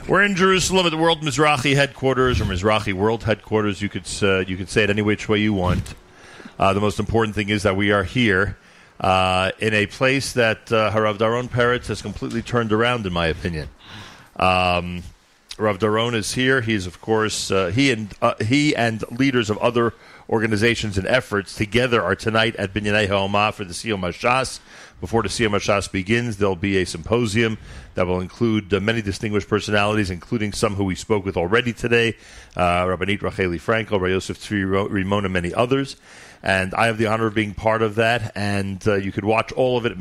We're in Jerusalem at the World Mizrahi headquarters, or Mizrahi World headquarters. You could say it any which way you want. The most important thing is that we are here in a place that Harav Doron Peretz has completely turned around, in my opinion. Rav Doron is here. He is, of course, he and leaders of other organizations and efforts together are tonight at Binyanei Ha'omah for the Siyum HaShas. Before the Siyum HaShas begins, there will be a symposium that will include many distinguished personalities, including some who we spoke with already today, Rabbanit Racheli Frankel, Rabbi Yosef Tzvi Rimon, and many others. And I have the honor of being part of that. And you could watch all of it at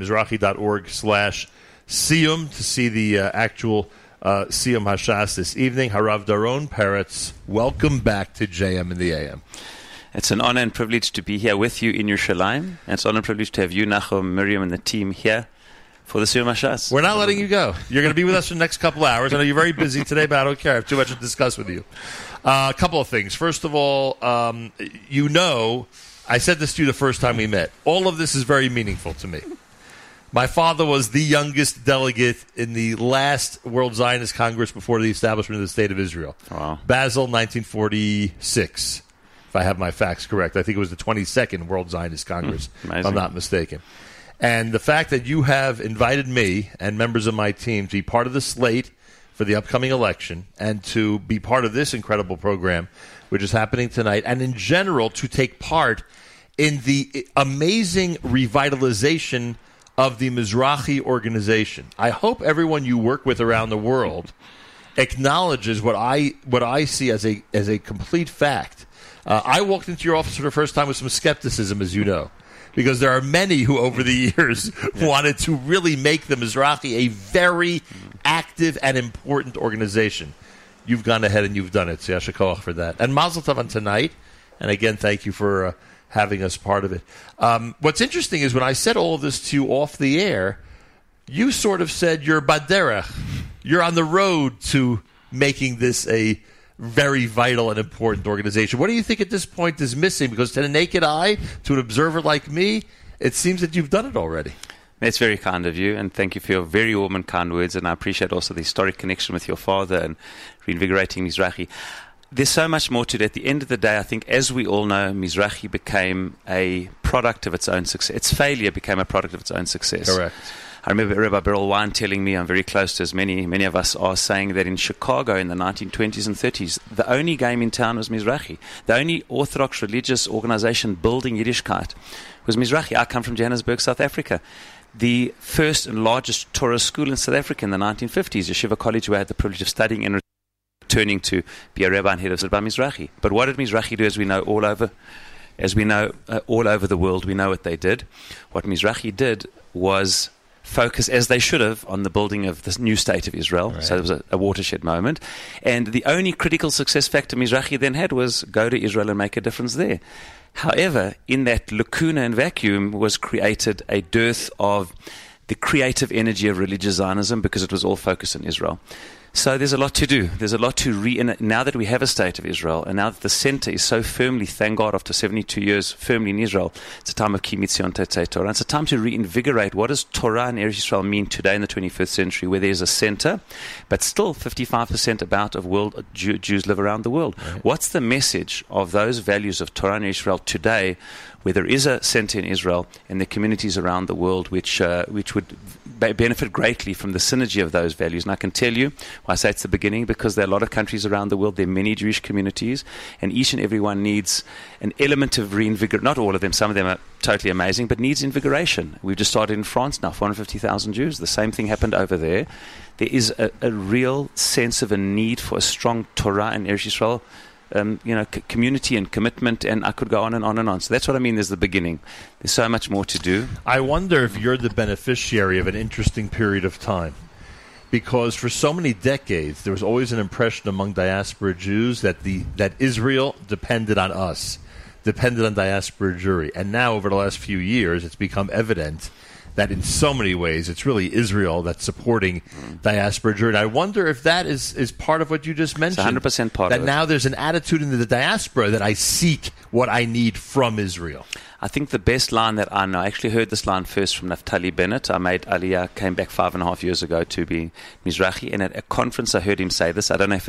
Mizrahi.org/Siyum to see the actual Siyum HaShas this evening. Harav Doron Peretz, welcome back to JM in the AM. It's an honor and privilege to be here with you in Yerushalayim. And it's an honor and privilege to have you, Nachum, Miriam, and the team here for the Siyum HaShas. We're not letting you go. You're going to be with us for the next couple of hours. I know you're very busy today, but I don't care. I have too much to discuss with you. A couple of things. First of all, I said this to you the first time we met. All of this is very meaningful to me. My father was the youngest delegate in the last World Zionist Congress before the establishment of the State of Israel. Wow. Basel, 1946. If I have my facts correct. I think it was the 22nd World Zionist Congress, if I'm not mistaken. And the fact that you have invited me and members of my team to be part of the slate for the upcoming election and to be part of this incredible program, which is happening tonight, and in general to take part in the amazing revitalization of the Mizrahi organization. I hope everyone you work with around the world acknowledges what I see as a complete fact. I walked into your office for the first time with some skepticism, as you know, because there are many who over the years wanted to really make the Mizrahi a very active and important organization. You've gone ahead and you've done it, so yasher koach for that. And mazel tov on tonight, and again, thank you for having us part of it. What's interesting is when I said all of this to you off the air, you sort of said you're baderech. You're on the road to making this a very vital and important organization. What do you think at this point is missing? Because to the naked eye, to an observer like me, it seems that you've done it already. That's very kind of you, and thank you for your very warm and kind words, and I appreciate also the historic connection with your father and reinvigorating Mizrahi. There's so much more to it. At the end of the day, I think, as we all know, Mizrahi became a product of its own success. Its failure became a product of its own success. Correct. I remember Rabbi Beryl Wein telling me, I'm very close to as many of us are, saying that in Chicago in the 1920s and 30s, the only game in town was Mizrahi. The only Orthodox religious organization building Yiddishkeit was Mizrahi. I come from Johannesburg, South Africa. The first and largest Torah school in South Africa in the 1950s, Yeshiva College, where I had the privilege of studying and returning to be a rabbi and head of Rabbi Mizrahi. But what did Mizrahi do, as we know all over the world? We know what they did. What Mizrahi did was focus, as they should have, on the building of the new state of Israel. Right. So it was a watershed moment. And the only critical success factor Mizrahi then had was go to Israel and make a difference there. However, in that lacuna and vacuum was created a dearth of the creative energy of religious Zionism because it was all focused on Israel. So there's a lot to do. There's a lot to now that we have a state of Israel, and now that the center is so firmly, thank God, after 72 years, firmly in Israel, it's a time of Ki Mitzion Tetzei Torah. It's a time to reinvigorate what does Torah and Eretz Yisrael mean today in the 21st century, where there's a center, but still 55% about of world Jews live around the world. Right. What's the message of those values of Torah and Eretz Yisrael today, where there is a center in Israel and the communities around the world which would benefit greatly from the synergy of those values? And I can tell you, I say it's the beginning, because there are a lot of countries around the world, there are many Jewish communities, and each and every one needs an element of reinvigoration. Not all of them, some of them are totally amazing, but needs invigoration. We've just started in France now, 450,000 Jews. The same thing happened over there. There is a real sense of a need for a strong Torah and Eretz Yisrael community and commitment, and I could go on and on and on. So that's what I mean, there's the beginning. There's so much more to do. I wonder if you're the beneficiary of an interesting period of time, because for so many decades there was always an impression among diaspora Jews that Israel depended on us, depended on diaspora Jewry. And now over the last few years it's become evident that in so many ways it's really Israel that's supporting diaspora Jewry. I wonder if that is part of what you just mentioned. It's 100% part of it. That now there's an attitude in the diaspora that I seek what I need from Israel. I think the best line that I know, I actually heard this line first from Naftali Bennett. I made Aliyah, came back 5.5 years ago to be Mizrahi, and at a conference I heard him say this. I don't know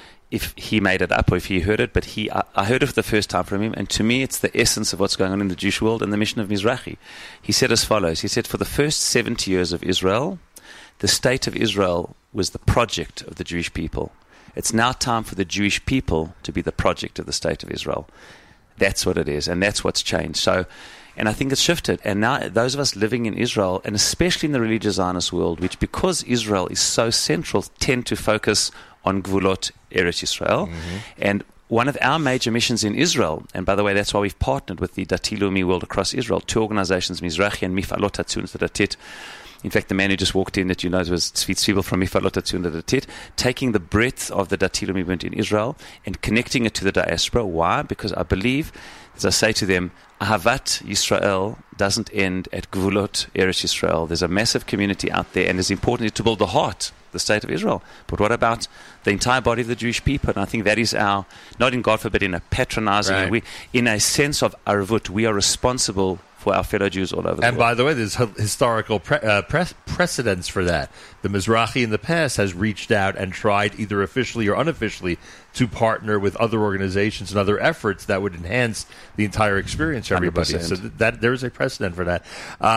if he made it up or if he heard it, but I heard it for the first time from him, and to me it's the essence of what's going on in the Jewish world and the mission of Mizrahi. He said as follows. He said, for the first 70 years of Israel, the state of Israel was the project of the Jewish people. It's now time for the Jewish people to be the project of the state of Israel. That's what it is, and that's what's changed. So, and I think it's shifted. And now those of us living in Israel, and especially in the religious Zionist world, which because Israel is so central, tend to focus on Gvulot Eretz Yisrael. And one of our major missions in Israel, and by the way, that's why we've partnered with the Dati Leumi World Across Israel, two organizations, Mizrahi and Mifalot Hatzunas Datit. In fact, the man who just walked in that you know was Tzvi Tzibel from Mifalot Hatzunas Datit, taking the breadth of the Dati Leumi movement in Israel and connecting it to the diaspora. Why? Because I believe, as I say to them, Ahavat Yisrael doesn't end at Gvulot Eretz Yisrael. There's a massive community out there, and it's important to build the heart, the state of Israel. But what about the entire body of the Jewish people? And I think that is our, not in God forbid, in a patronizing, in a sense of arvut, we are responsible for our fellow Jews all over the world. And by the way, there's historical precedents for that. The Mizrahi in the past has reached out and tried, either officially or unofficially, to partner with other organizations and other efforts that would enhance the entire experience for everybody. 100%. So that there is a precedent for that.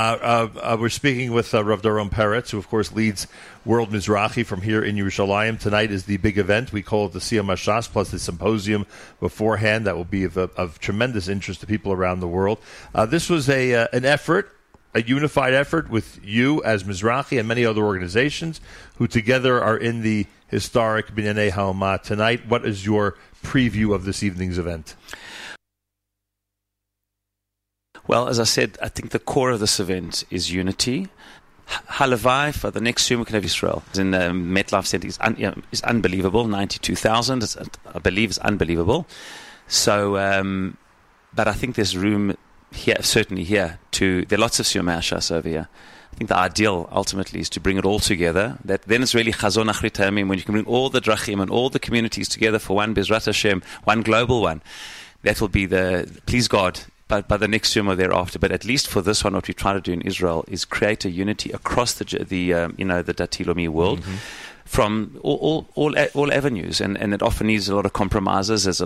We're speaking with Rav Doron Peretz, who of course leads World Mizrahi from here in Yerushalayim. Tonight is the big event. We call it the Siyam HaShas, plus the symposium beforehand that will be of tremendous interest to people around the world. This was an effort, a unified effort with you as Mizrahi and many other organizations who together are in the historic Binyanei Ha'omah tonight. What is your preview of this evening's event? Well, as I said, I think the core of this event is unity. Halavai for the next Yom Kippur Israel in the MetLife Center is unbelievable. 92,000, I believe, is unbelievable. So, but I think there's room here, certainly here. There are lots of Siyum HaShas over here. I think the ideal ultimately is to bring it all together. That then it's really Chazon Achrit Hayamim, when you can bring all the drachim and all the communities together for one Bezrat Hashem, one global one. That will be please God. But by the next Yom or thereafter, but at least for this one, what we try to do in Israel is create a unity across the Dati Leumi world, from all avenues, and it often needs a lot of compromises. There's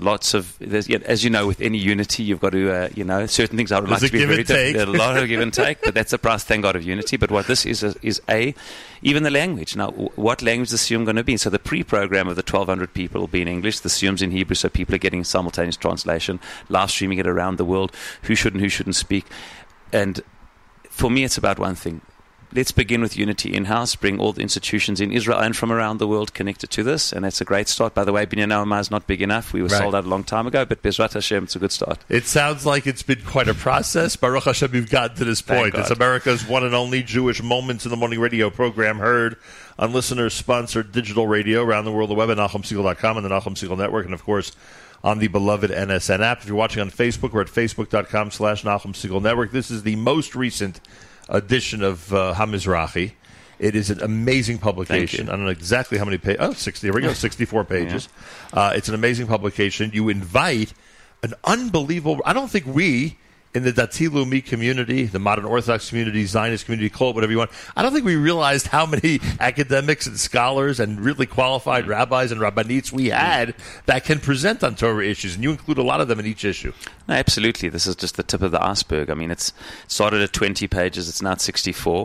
as you know, with any unity, you've got to certain things I would like to be very different. There's a lot of give and take, but that's the price, thank God, of unity. But what this is even the language. Now, what language is the Siyum going to be? So the pre-program of the 1,200 people will be in English. The Siyum's in Hebrew, so people are getting simultaneous translation, live streaming it around the world. Who should and who shouldn't speak? And for me, it's about one thing. Let's begin with unity in-house, bring all the institutions in Israel and from around the world connected to this, and that's a great start. By the way, Binyanei Ha'omah is not big enough. We were sold out a long time ago, but Bezrat Hashem, it's a good start. It sounds like it's been quite a process. Baruch Hashem, you've gotten to this point. It's America's one and only Jewish Moments in the Morning radio program, heard on listeners-sponsored digital radio around the world, the web at NachumSegal.com and the Nachum Segal Network, and of course, on the beloved NSN app. If you're watching on Facebook, we're at Facebook.com/Nachum Segal Network. This is the most recent edition of HaMizrahi. It is an amazing publication. I don't know exactly how many pages. 60. Here we go, 64 pages. Yeah. It's an amazing publication. You invite an unbelievable... I don't think we, in the Dati Leumi community, the modern Orthodox community, Zionist community, call it whatever you want, I don't think we realized how many academics and scholars and really qualified rabbis and rabbanites we had that can present on Torah issues, and you include a lot of them in each issue. No, absolutely. This is just the tip of the iceberg. I mean, it's started at 20 pages. It's now at 64.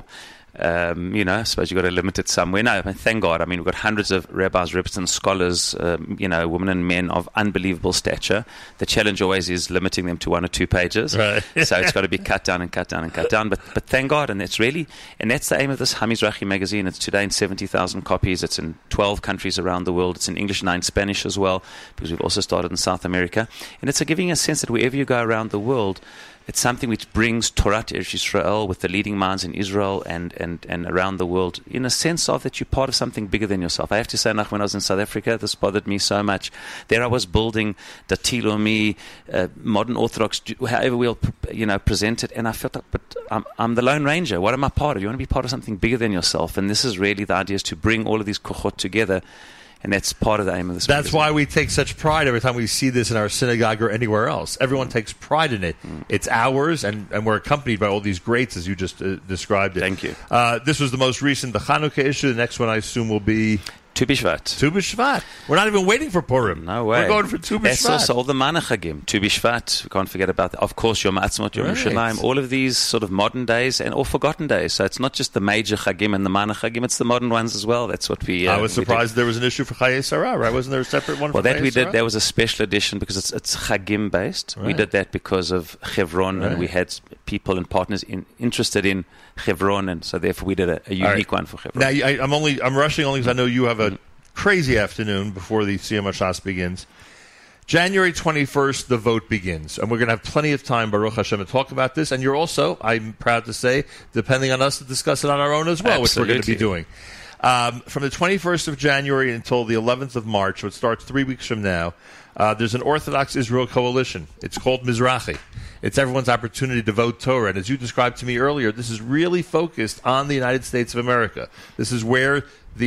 I suppose you've got to limit it somewhere. No, thank God. I mean, we've got hundreds of rabbis, rabbis and scholars, women and men of unbelievable stature. The challenge always is limiting them to 1 or 2 pages. Right. So it's got to be cut down and cut down and cut down. But thank God. And that's the aim of this HaMizrahi magazine. It's today in 70,000 copies. It's in 12 countries around the world. It's in English and in Spanish as well, because we've also started in South America. And it's giving a sense that wherever you go around the world, it's something which brings Torah to Eretz Yisrael with the leading minds in Israel and and around the world in a sense of that you're part of something bigger than yourself. I have to say, when I was in South Africa, this bothered me so much. There I was building Dati Lomi, modern Orthodox, however we'll present it, and I felt like, but I'm the Lone Ranger. What am I part of? You want to be part of something bigger than yourself, and this is really the idea, is to bring all of these kochot together. And that's part of the aim of this. That's why we take such pride every time we see this in our synagogue or anywhere else. Everyone takes pride in it. It's ours, and we're accompanied by all these greats, as you just described it. Thank you. This was the most recent, the Chanukah issue. The next one, I assume, will be... Tu B'Shvat. Tu B'Shvat. We're not even waiting for Purim. No way. We're going for Tu B'Shvat. That's also all the Manachagim. Tu B'Shvat. We can't forget about that. Of course, Yom Ha'atzmaut, Yom Yerushalayim. All of these sort of modern days and all forgotten days. So it's not just the major Chagim and the Manachagim, it's the modern ones as well. That's what we... I was surprised there was an issue for Chayei Sarah, right? Wasn't there a separate one for Chayei Sarah? Well, that we did. That was a special edition because it's Chagim based. Right. We did that because of Chevron, and we had people and partners interested in Chevron, and so therefore we did a unique one for Chevron. Now, I'm rushing only because I know you have a crazy afternoon before the Siyum HaShas begins. January 21st, the vote begins, and we're going to have plenty of time, Baruch Hashem, to talk about this. And you're also, I'm proud to say, depending on us, to discuss it on our own as well, which we're going to be doing. From the 21st of January until the 11th of March, so it starts 3 weeks from now, there's an Orthodox Israel coalition. It's called Mizrachi. It's everyone's opportunity to vote Torah. And as you described to me earlier, this is really focused on the United States of America. This is where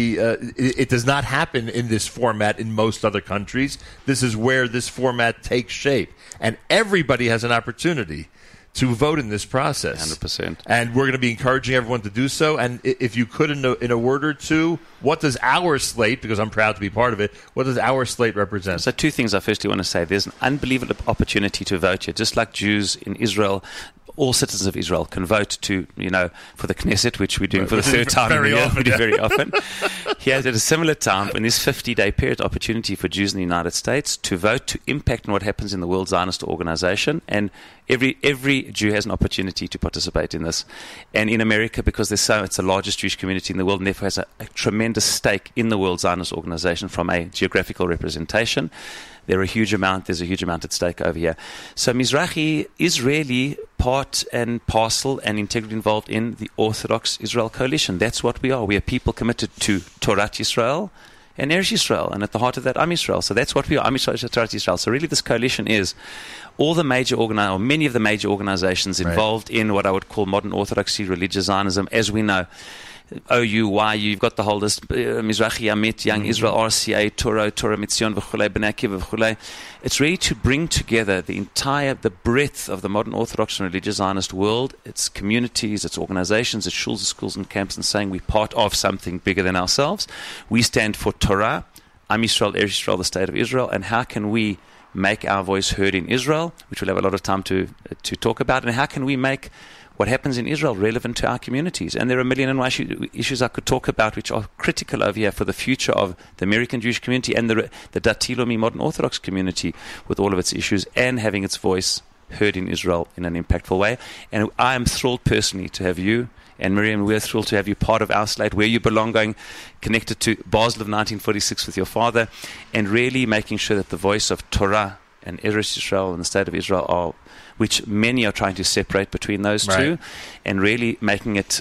it does not happen in this format in most other countries. This is where this format takes shape. And everybody has an opportunity to vote in this process. 100%. And we're going to be encouraging everyone to do so. And if you could, in a word or two, what does our slate, because I'm proud to be part of it, what does our slate represent? So two things I firstly want to say. There's an unbelievable opportunity to vote here. Just like Jews in Israel, all citizens of Israel can vote for the Knesset, which we're doing for the third time in the year. We do very often. Here, at a similar time, in this 50-day period, opportunity for Jews in the United States to vote, to impact on what happens in the World Zionist Organization. And every Jew has an opportunity to participate in this. And in America, because it's the largest Jewish community in the world, and therefore has a tremendous stake in the World Zionist Organization from a geographical representation. There's a huge amount at stake over here. So Mizrachi is really part and parcel and integrally involved in the Orthodox Israel Coalition. That's what we are. We are people committed to Torah Yisrael and Eretz Yisrael, and at the heart of that, Am Yisrael. So that's what we are, Am Yisrael, Torah Yisrael. So really this coalition is all the many of the major organizations involved in what I would call modern Orthodoxy, religious Zionism, as we know. OU, YU, you've got the whole list, Mizrachi Amit, Young Israel, RCA, Torah Mitzion, V'chulei, Bnei Akiva, V'chulei. It's really to bring together the breadth of the modern Orthodox and religious Zionist world, its communities, its organizations, its shuls, schools, and camps, and saying we're part of something bigger than ourselves. We stand for Torah, Am Yisrael, Eretz Yisrael, the state of Israel, and how can we make our voice heard in Israel, which we'll have a lot of time to talk about, and how can we make what happens in Israel relevant to our communities. And there are a million and one issues I could talk about which are critical over here for the future of the American Jewish community and the Dati Lomi modern Orthodox community with all of its issues and having its voice heard in Israel in an impactful way. And I am thrilled personally to have you and Miriam, we're thrilled to have you part of our slate, where you belong, going connected to Basel of 1946 with your father, and really making sure that the voice of Torah and Eretz Yisrael and the state of Israel are, which many are trying to separate between those two, and really making it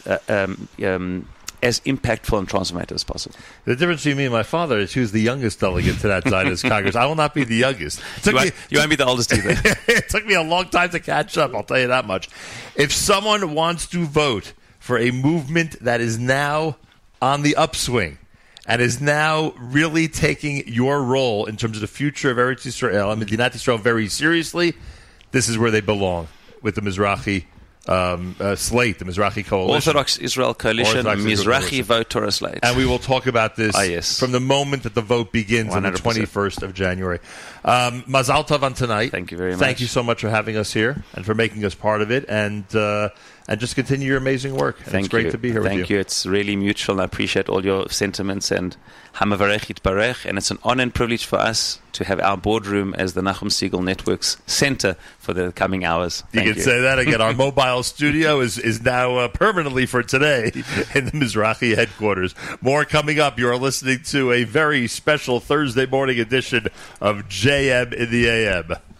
as impactful and transformative as possible. The difference between me and my father is he was the youngest delegate to that Zionist Congress. I will not be the youngest. You won't be the oldest either. It took me a long time to catch up, I'll tell you that much. If someone wants to vote for a movement that is now on the upswing and is now really taking your role in terms of the future of Eretz Yisrael, I mean, the United Israel very seriously, this is where they belong with the Mizrachi slate, the Mizrachi Coalition. Orthodox Israel Coalition, Mizrachi Vote Torah slate. And we will talk about this from the moment that the vote begins 100%. On the 21st of January. Mazal Tov on tonight. Thank you very much. Thank you so much for having us here and for making us part of it. And just continue your amazing work. It's great to be here with you. Thank you. It's really mutual, and I appreciate all your sentiments. And Hamavarech Yitbarech. And it's an honor and privilege for us to have our boardroom as the Nachum Segal Network's center for the coming hours. You can say that again. Our mobile studio is now permanently for today in the Mizrachi headquarters. More coming up. You are listening to a very special Thursday morning edition of JM in the AM.